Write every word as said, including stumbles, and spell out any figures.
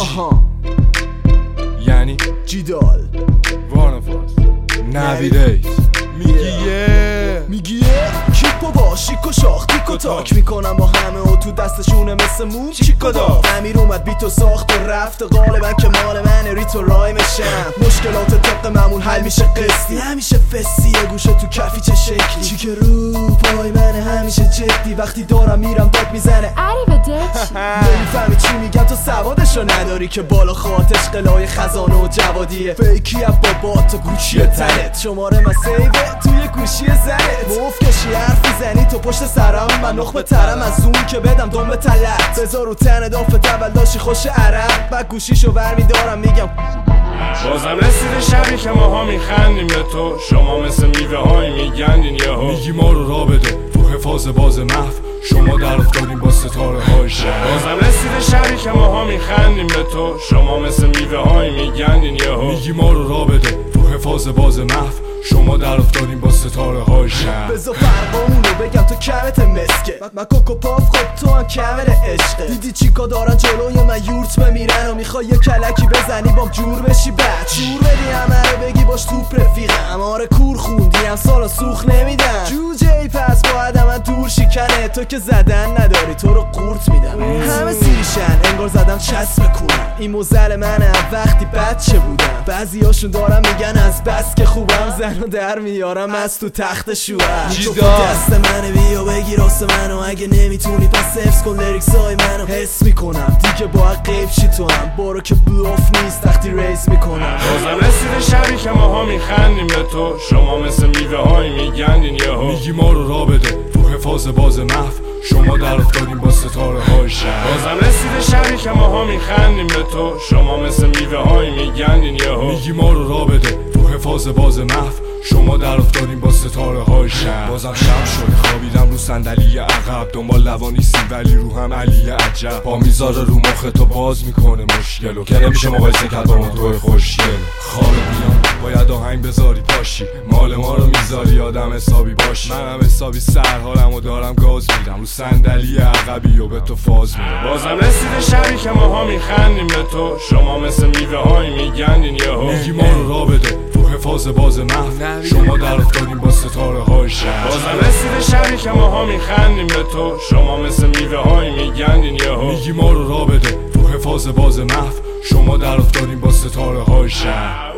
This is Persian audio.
آها یعنی جیدال وارنفاس نویدیت میگی یه میگی یه کیک بابا شیک و شاخ تیک و تاک میکنم با همه و تو دستشونه مثل مون چیک و داغ امیر اومد بیتو ساخت و رفت غالبا که مال من ریتو رایمشم مشکلات طبق معمول حل میشه قسطی همیشه فسی یه گوشه تو کفی چه شکلی چیک رو پای منه همیشه جدی وقتی دارم میرم داد میزنه اری به دچی نمیفهمی چی میگم تو سوادشو نداری که بالا خاطش قلای خزانه و جوادیه فیکی اب بابا تو گوشی تنت شماره من سیوه توی گوشی زنت موف کشی حرفی زنی تو پشت سرم من نخبه ترم از اون که بدم دم به تلت بذار رو تن دافت اول داشی خوش عرب بعد گوشیشو برمیدارم میگم بازم رسیده شبی که ماها میخندیم به تو شما مثل میوه های میگندین یهو میگی ما رو را بده تو حفاظ باز محو شما در افتادیم با ستاره های شهر بازم رسیده شبی که ماها میخندیم به تو شما مثل میوه های میگندین یهو میگی ما رو را بده تو حفاظ باز محو شما در افتادیم با ستاره های شهر بذار فرقامونو بگم تو کمت مسکه من کوکو پاف خب تو هم کمر عشقه دیدی چیکا دارن جلوی من یورت بمیرن و میخوای یه کلکی بزنی بام جور بشی بد شور بدی همه رو بگی باش توپ رفیقم آره کور خوندی هم سالا سوخ نمیدم جوجه ای پس باید من دور شکنه تو که زدن نداری تو رو قورت میدم همه سیریشن انگار زدم چسب کورم این موزل منه وقتی بچه بودم بعضیاشون دارم میگن از بس که خوبم زنو در میارم از تو تخت شوهر تو دست منه بیا بگی راست منو اگه نمیتونی پس حفظ کن لیریکس های منو حس میکنم دیگه باید قیب شی تو هم برو که بلوف نیست وقتی ریز میکنم بازم رسیده شبی که ماها میخندیم به تو شما مثل میوه های میگندین یهو میگی ما رو را بده تو حفاظ باز محو شما در افتادیم با ستاره های شهر بازم رسیده شبی که ماها میخندیم به تو شما مثل میوه های میگندین یهو میگی ما رو را بده تو حفاظ باز محو شما در افتادیم با ستاره های شهر بازم شب شد خوابیدم رو صندلی عقب دنبال لوانیسی ولی رو هم علی عجب پا میذاره رو مخ تو باز میکنه مشکلو که نمیشه مقایسه کرد با موتور خوشگل خواب میام باید آهنگ بذاری پاشی مال ما رو میذاری آدم حسابی باشی منم حسابی سرحالمو دارم گاز میدم رو صندلی عقبی و به تو فاز میدم بازم رسیده شبی که ماها میخندیم به تو شما مثل میوه های میگندین یهو میگی ما رو را بده تو حفاظ باز محو شما در افتادیم با ستاره های شهر بازم رسیده شبی که ماها میخندیم به تو شما مثل میوه های میگندین یهو میگی ما رو را بده تو حفاظ باز محو شما در افتادیم با ستاره های شهر